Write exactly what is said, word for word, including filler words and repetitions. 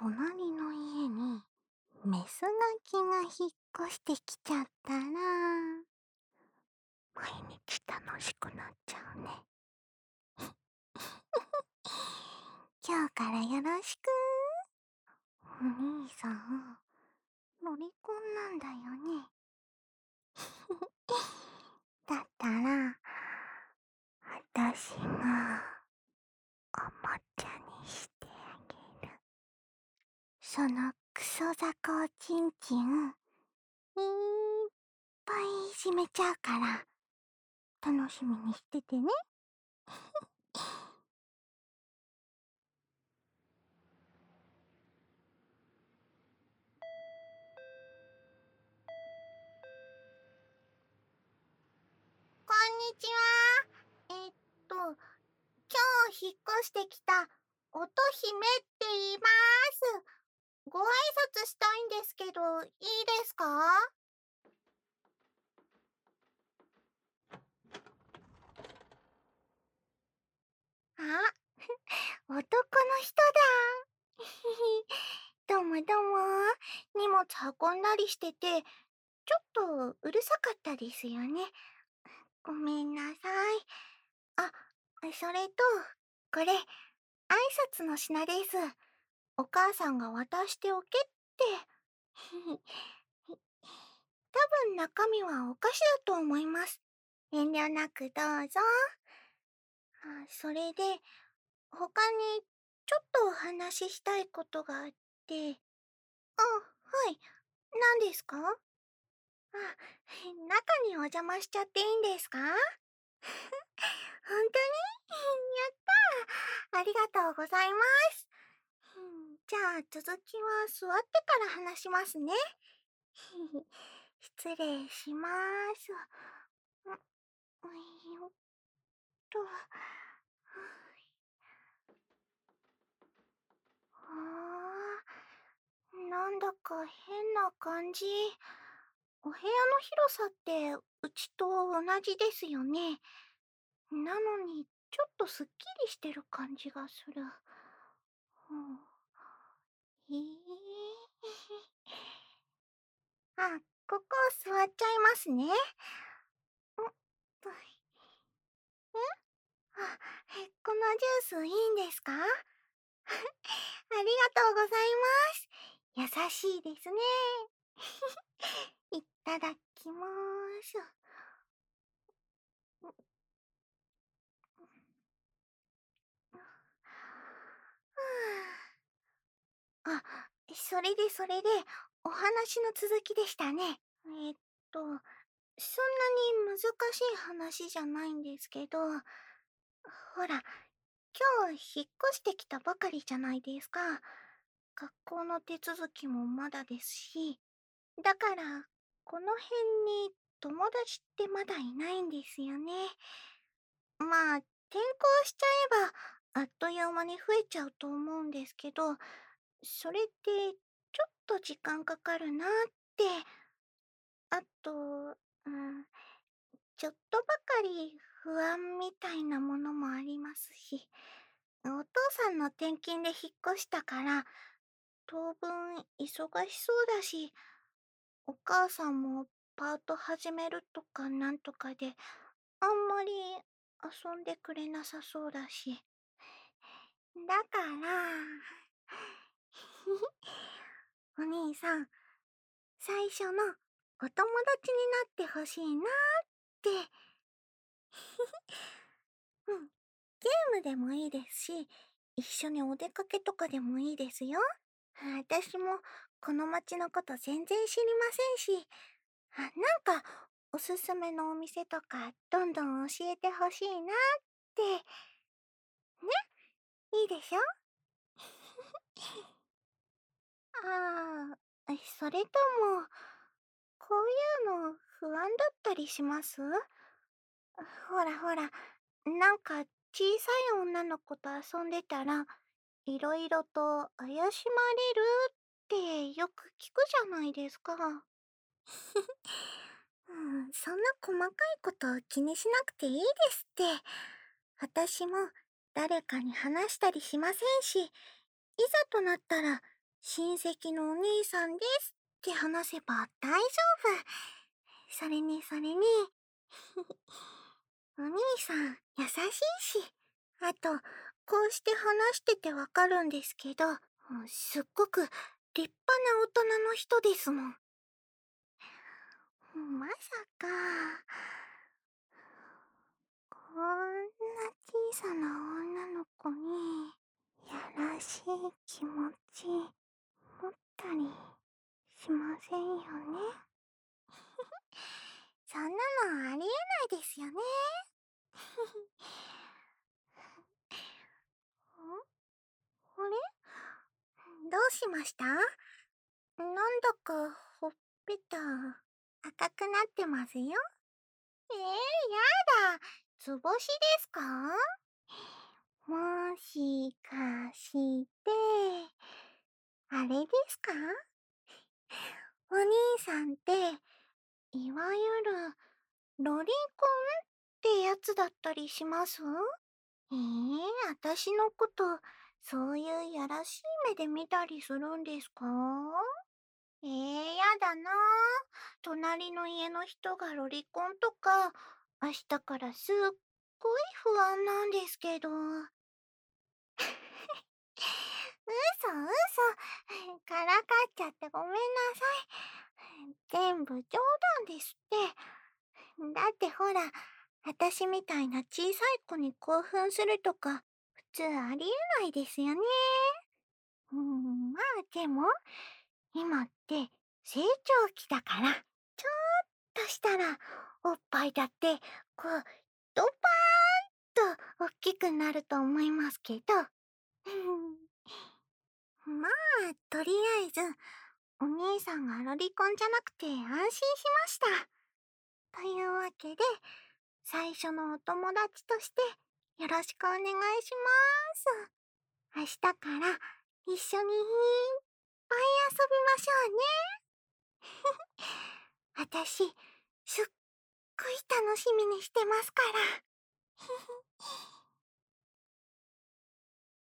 隣の家にメスガキが引っ越してきちゃったら、毎日楽しくなっちゃうね。今日からよろしく。お兄さん、ロリコンなんだよね。だったら、私がおもちゃにしてあげる。そのクソザコをチンチン、いっぱいいじめちゃうから、楽しみにしててね。 こんにちは。えっと、今日引っ越してきた乙姫って言います。ご挨拶したいんですけど、いいですか？あ、男の人だ。どうもどうも。荷物運んだりしてて、ちょっとうるさかったですよね。ごめんなさい。あ、それと、これ、挨拶の品です。お母さんが渡しておけって。多分中身はお菓子だと思います。遠慮なくどうぞ。あ、それで、他にちょっとお話ししたいことがあって。あ、はい。何ですか？あ、中にお邪魔しちゃっていいんですか？本当に？やったー。ありがとうございます。じゃあ続きは座ってから話しますね。失礼します。ん、よっと。はあ、なんだか変な感じ。お部屋の広さってうちと同じですよね。なのにちょっとすっきりしてる感じがする。はあ、へえ。あ、ここ座っちゃいますね。ん、ん、あ、このジュースいいんですか？ありがとうございます。優しいですね。いただきます。あ、それでそれで、お話の続きでしたね。えっと、そんなに難しい話じゃないんですけど、ほら、今日引っ越してきたばかりじゃないですか。学校の手続きもまだですし、だから、この辺に友達ってまだいないんですよね。まあ、転校しちゃえば、あっという間に増えちゃうと思うんですけど、それってちょっと時間かかるなって。あと、うん、ちょっとばかり不安みたいなものもありますし、お父さんの転勤で引っ越したから、当分忙しそうだし、お母さんもパート始めるとかなんとかで、あんまり遊んでくれなさそうだし。だから、お兄さん、最初のお友達になってほしいなって。うん、ゲームでもいいですし、一緒にお出かけとかでもいいですよ。私もこの街のこと全然知りませんし、あ、なんかおすすめのお店とかどんどん教えてほしいなって。ね、いいでしょ？ああ、それとも、こういうの不安だったりします？ほらほら、なんか小さい女の子と遊んでたら、いろいろと怪しまれるってよく聞くじゃないですか。うん、そんな細かいこと気にしなくていいですって。私も誰かに話したりしませんし、いざとなったら親戚のお兄さんですって話せば大丈夫。それにそれに、お兄さん優しいし、あと、こうして話しててわかるんですけど、すっごく立派な大人の人ですもん。まさか、こんな小さな女の子に、やらしい気持ち、持ったりしませんよね。そんなのありえないですよね。んあれ、どうしました？なんだかほっぺた赤くなってますよ。えー、やだ。つぼしですか？もしかして、あれですか？お兄さんって、いわゆる、ロリコンってやつだったりします？ええー、私のこと、そういうやらしい目で見たりするんですか？ええー、やだなあ。隣の家の人がロリコンとか、明日からすっごい不安なんですけど。嘘嘘。からかっちゃってごめんなさい。全部冗談ですって。だってほら、私みたいな小さい子に興奮するとか、普通ありえないですよね。うん、まあでも、今って成長期だから、ちょっとしたら、おっぱいだって、こう、ドパーンと大きくなると思いますけど、まあ、とりあえず、お兄さんがロリコンじゃなくて安心しました。というわけで、最初のお友達としてよろしくお願いします。明日から一緒にいっぱい遊びましょうね。私、すっごい楽しみにしてますから。